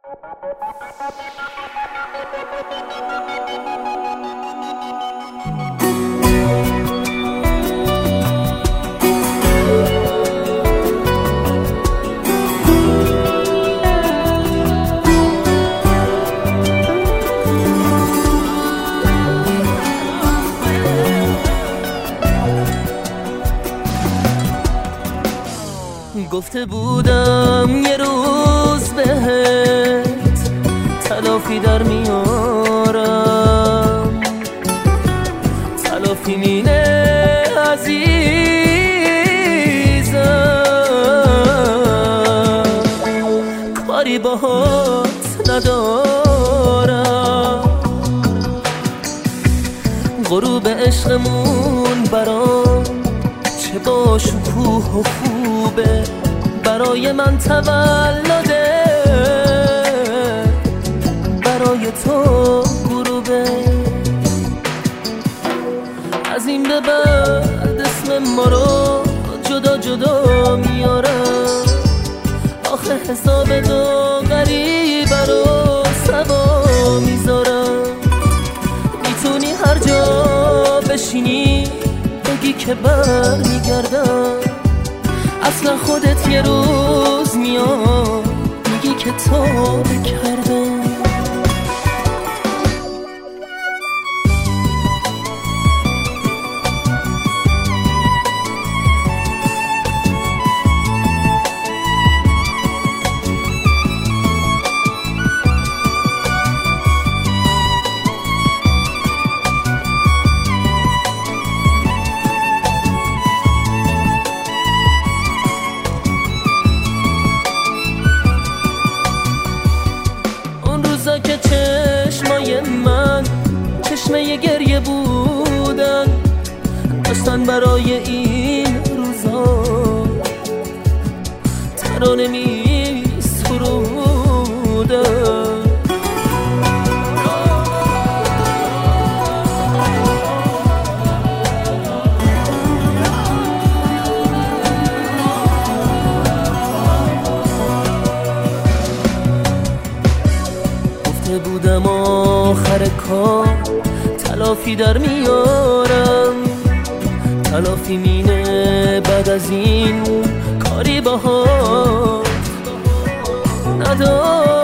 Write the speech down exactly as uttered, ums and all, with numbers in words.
گفته بودم یه روز بهت تلافی در میارم، تلافی مینه عزیزم، کاری باهات ندارم. غروب عشقمون برام چه با شکوه و خوبه، برای من تولده، برای تو غروبه. از این به بعد اسم ما رو جدا جدا میارم، آخه حساب دو غریبه رو سوا میذارم. میتونی هر جا بشینی بگی که بر میگردم، اصلا خودت یه روز میاد میگی که تو بکردم. روزا که چشمای من چشمه گریه بودن، داشتن برای این روزا ترانه می سرودن. بودم آخر کار تلافی در میارم، تلافی مینه بعد از این کاری باهات ندارم.